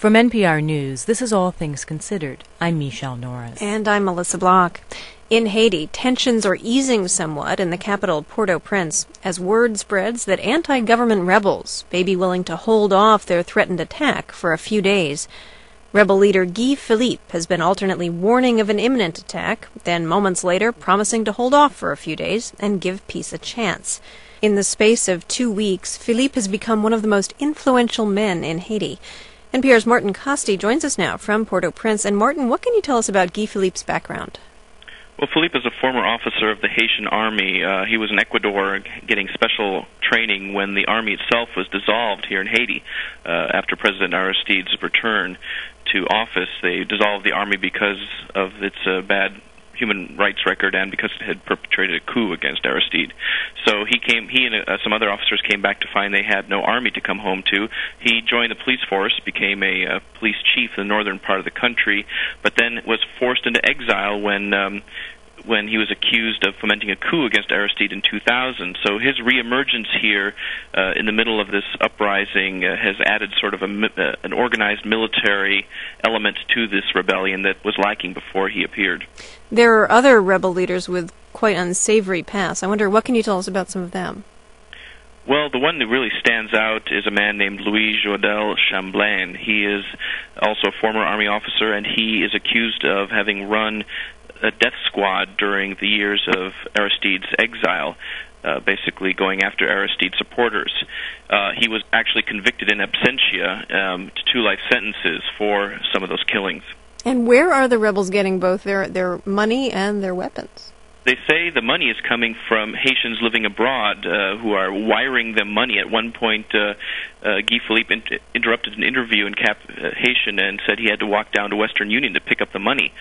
From NPR News, this is All Things Considered. I'm Michelle Norris. And I'm Melissa Block. In Haiti, tensions are easing somewhat in the capital Port-au-Prince as word spreads that anti-government rebels may be willing to hold off their threatened attack for a few days. Rebel leader Guy Philippe has been alternately warning of an imminent attack, then moments later promising to hold off for a few days and give peace a chance. In the space of 2 weeks, Philippe has become one of the most influential men in Haiti. NPR's Martin Kaste joins us now from Port-au-Prince. And Martin, what can you tell us about Guy Philippe's background? Well, Philippe is a former officer of the Haitian army. He was in Ecuador getting special training when the army itself was dissolved here in Haiti. After President Aristide's return to office, they dissolved the army because of its bad human rights record and because it had perpetrated a coup against Aristide. So he and some other officers came back to find they had no army to come home to. He joined the police force, became a police chief in the northern part of the country, but then was forced into exile when he was accused of fomenting a coup against Aristide in 2000. So his reemergence here in the middle of this uprising has added sort of an organized military element to this rebellion that was lacking before he appeared. There are other rebel leaders with quite unsavory pasts. I wonder, what can you tell us about some of them? Well, the one that really stands out is a man named Louis Jodel Chamblain. He is also a former army officer, and he is accused of having run a death squad during the years of Aristide's exile, basically going after Aristide supporters. He was actually convicted in absentia to 2 life sentences for some of those killings. And where are the rebels getting both their money and their weapons? They say the money is coming from Haitians living abroad who are wiring them money. At one point, Guy Philippe interrupted an interview in Haitian and said he had to walk down to Western Union to pick up the money.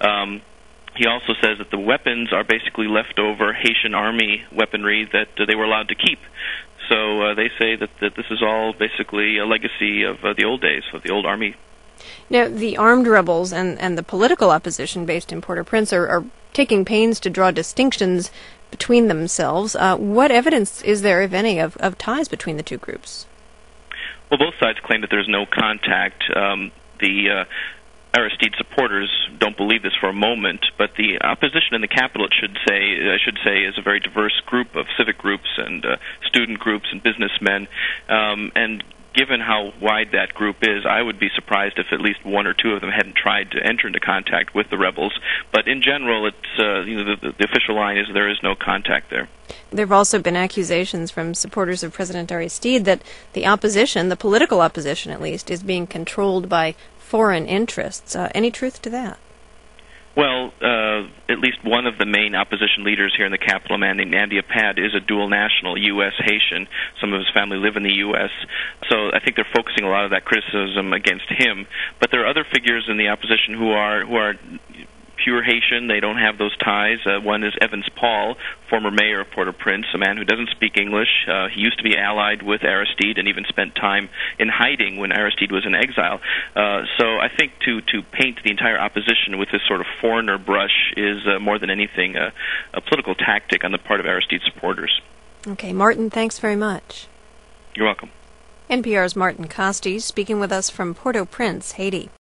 He also says that the weapons are basically leftover Haitian army weaponry that they were allowed to keep. So they say that this is all basically a legacy of the old days, of the old army. Now, the armed rebels and the political opposition based in Port-au-Prince are taking pains to draw distinctions between themselves. What evidence is there, if any, of ties between the two groups? Well, both sides claim that there's no contact. The Aristide supporters don't believe this for a moment, but the opposition in the capital, I should say, is a very diverse group of civic groups and student groups and businessmen. And given how wide that group is, I would be surprised if at least 1 or 2 of them hadn't tried to enter into contact with the rebels. But in general, it's the official line is there is no contact there. There have also been accusations from supporters of President Aristide that the opposition, the political opposition at least, is being controlled by foreign interests. Any truth to that? Well, at least one of the main opposition leaders here in the capital, a man named Andy Apad, is a dual national, U.S. Haitian. Some of his family live in the U.S., so I think they're focusing a lot of that criticism against him. But there are other figures in the opposition who are pure Haitian. They don't have those ties. One is Evans Paul, former mayor of Port-au-Prince, a man who doesn't speak English. He used to be allied with Aristide and even spent time in hiding when Aristide was in exile. So I think to paint the entire opposition with this sort of foreigner brush is more than anything a political tactic on the part of Aristide supporters. Okay, Martin, thanks very much. You're welcome. NPR's Martin Kaste speaking with us from Port-au-Prince, Haiti.